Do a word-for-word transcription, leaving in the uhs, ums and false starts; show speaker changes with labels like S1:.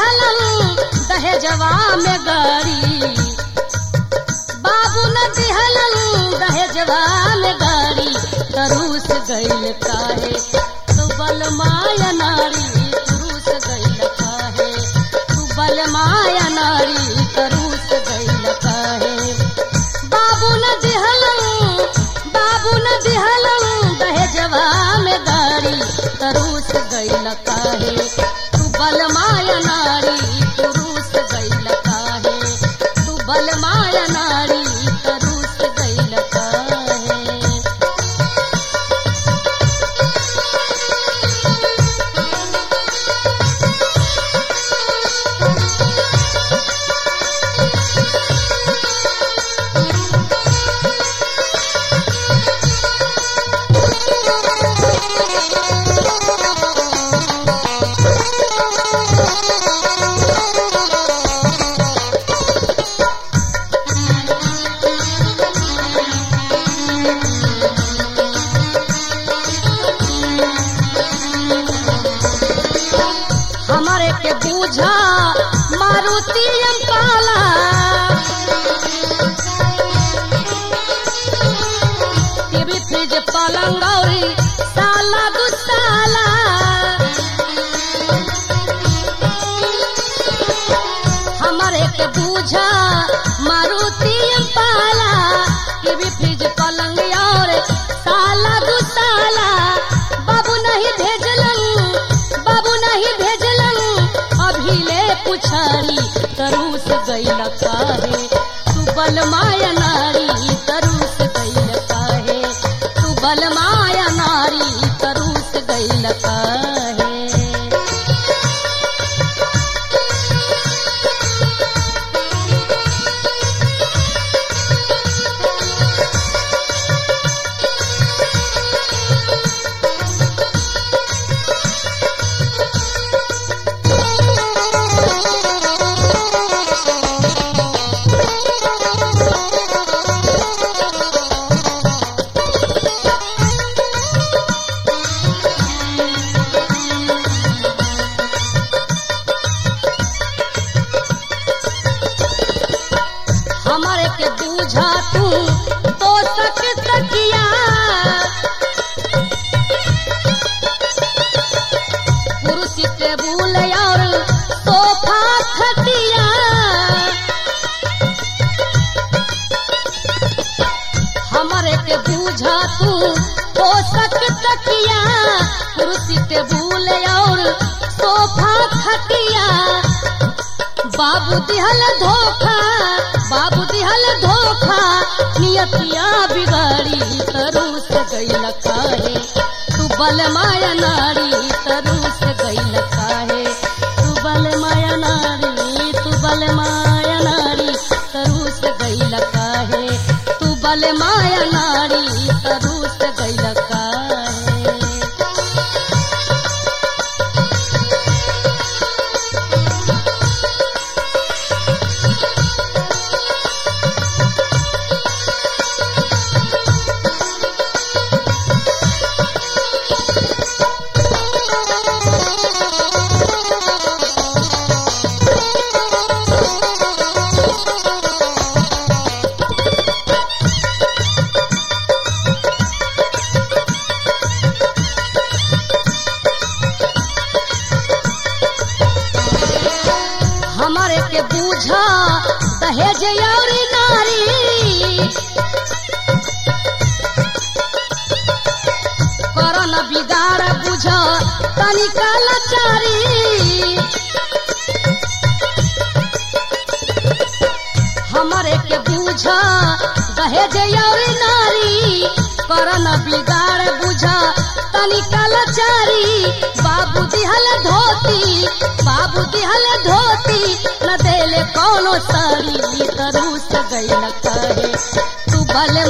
S1: दिहलन दहेजवा में गाड़ी, बाबू न दिहलन दहेजवा में गाड़ी, तरूस गइल काहे तू बल माया नारी, तरूस गइल काहे तू बल माया नारी, तरूस गइल काहे। बाबू न दिहलन बाबू न दिहलन दहेजवा में गाड़ी, तरूस गइल काहे तू बल माया नारी, तरूस गइल काहे तू बल माया नारी, तरूस गइल काहे। हमारे के बूझा मारुति अम्पाला, टीवी फ्रिज पलंग और साला दुसाला, हमारे के बूझा मारुति अम्पाला, टीवी फ्रिज पलंग और साला दुसाला। बाबू नहीं भेजलन बाबू नहीं भेजलन अभी ले पुछारी, तरूस गइल काहे तू बल माया नारी, तरूस गइल काहे तू बल माया नारी, तरूस गइल काहे। हमारे के बूझा तू तो सक सकिया, कुर्सी टेबुल और सोफा खटिया, हमारे के बूझा तू तो सक सकिया, कुर्सी टेबुल और सोफा खटिया। बाबू दिहल धोखा बाबू दिहल धोखा, नियतिया बिगाड़ी, तरूस गइल काहे तू बल माया नारी, तरूस गइल काहे तू बल माया नारी, तू बल माया नारी, तरूस गइल काहे तू बल माया नारी, तरूस गइल काहे। हमारे के बूझा दहेज और नारी, करन बिगाड़ बुझा तनिका लाचारी, हमारे के बूझा दहेज और नारी, करन बिगाड़ बुझा तनिका लाचारी। बाबू दिहल धोती बाबू दिहल धोती, न देले कोनो साड़ी, तरूस गइल काहे तू बल